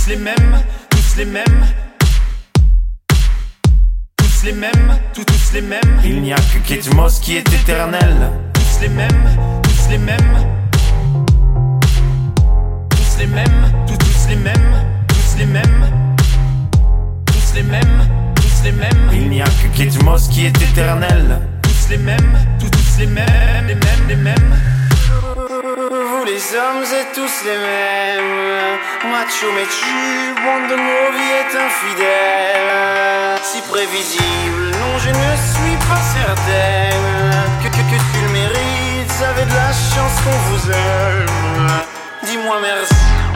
les mêmes, tous les mêmes. Tous les mêmes, tous les mêmes. Il n'y a que Kate Moss qui est éternel. Tous les mêmes, tous les mêmes. Tous les mêmes, tous les mêmes. Tous les mêmes. Tous les mêmes, tous les mêmes. Il n'y a que Kate Moss qui est éternel. Tous les mêmes, tous les mêmes, les mêmes, les mêmes. Vous les hommes êtes tous les mêmes. Macho mais tu, bande de mauvais infidèles. Si prévisible, non je ne suis pas certaine que tu le mérites. Vous avez de la chance qu'on vous aime. Dis-moi merci.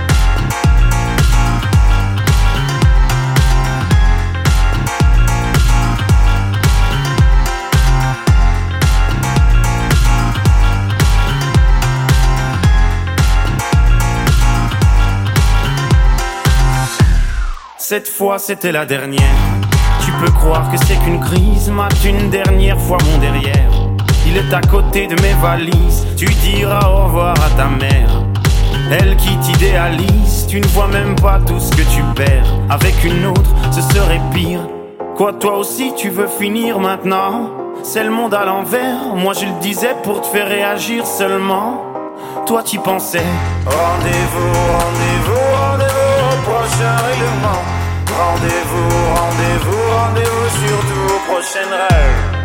Cette fois c'était la dernière. Tu peux croire que c'est qu'une crise. Mate une dernière fois mon derrière. Il est à côté de mes valises. Tu diras au revoir à ta mère. Elle qui t'idéalise. Tu ne vois même pas tout ce que tu perds. Avec une autre ce serait pire. Quoi toi aussi tu veux finir maintenant? C'est le monde à l'envers. Moi je le disais pour te faire réagir seulement. Toi t'y pensais. Rendez-vous, rendez-vous, rendez-vous au prochain règlement. Rendez-vous, rendez-vous, rendez-vous surtout aux prochaines règles.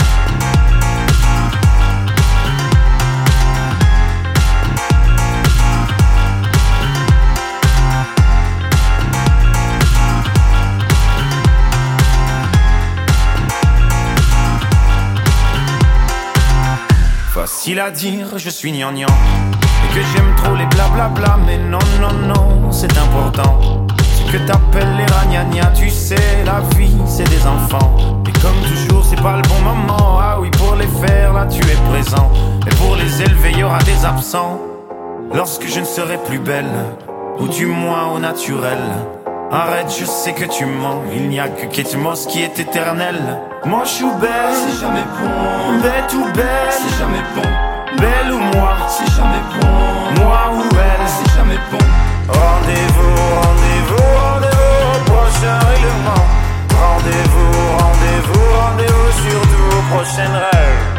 Facile à dire, je suis gnangnan. Et que j'aime trop les blablabla. Mais non, non, non, c'est important. Ce que t'appelles les ragnagnas. Tu sais, la vie, c'est des enfants. Et comme toujours, c'est pas le bon moment. Ah oui, pour les faire, là, tu es présent. Et pour les élever, y aura des absents. Lorsque je ne serai plus belle, ou du moins au naturel. Arrête, je sais que tu mens. Il n'y a que Kate Moss qui est éternelle. Moche ou belle, C'est jamais bon. bête ou belle, C'est jamais bon. belle ou moi, C'est jamais bon. moi ou elle. C'est jamais bon. Rendez-vous, rendez-vous, rendez-vous au prochain règlement. Rendez-vous, rendez-vous, rendez-vous surtout aux prochaines règles.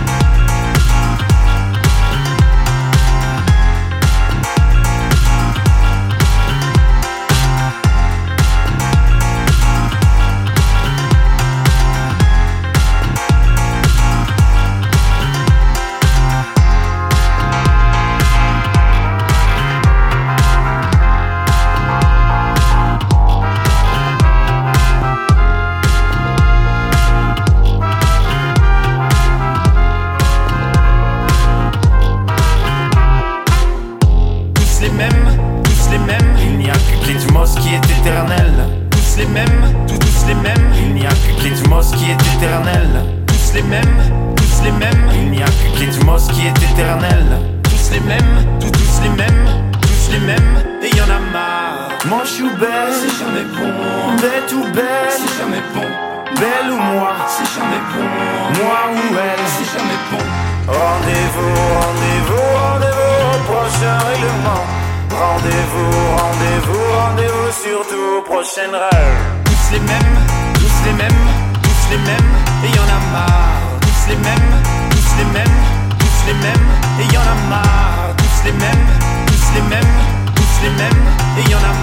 Il n'y a que Kate Moss qui est éternelle. Tous les mêmes, tous les mêmes. Il n'y a que Kate Moss qui est éternelle. Tous les mêmes, tous les mêmes. Il n'y a que Kate Moss qui est éternelle. Tous les mêmes, tous les mêmes. Tous les mêmes, et y'en a marre. Moche ou belle, C'est jamais bon. bête ou belle, C'est jamais bon. belle ou moi, C'est jamais bon. moi ou elle. C'est jamais bon. Rendez-vous, rendez-vous, rendez-vous au prochain règlement. Rendez-vous, rendez-vous, rendez-vous surtout aux prochaines règles. Tous les mêmes, tous les mêmes. Tous les mêmes, et y'en a marre. Tous les mêmes, tous les mêmes. Tous les mêmes, et y'en a marre. Tous les mêmes, tous les mêmes. Tous les mêmes, et y'en a